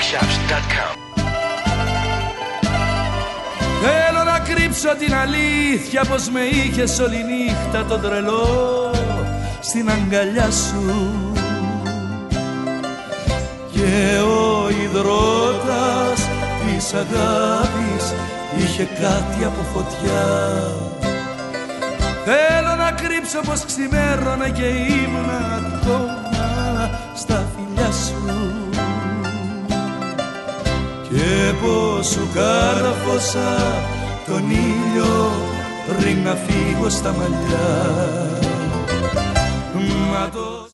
musicshop.com. Θέλω να κρύψω την αλήθεια πως με είχες όλη νύχτα τον τρελό στην αγκαλιά σου. Και ο υδρότας της αγάπης είχε κάτι από φωτιά. Θέλω να κρύψω πως ξημέρωνα και ήμουν ακόμα στα φιλιά σου. Και πως σου κάρφωσα τον ήλιο πριν να φύγω στα μαλλιά. Μα το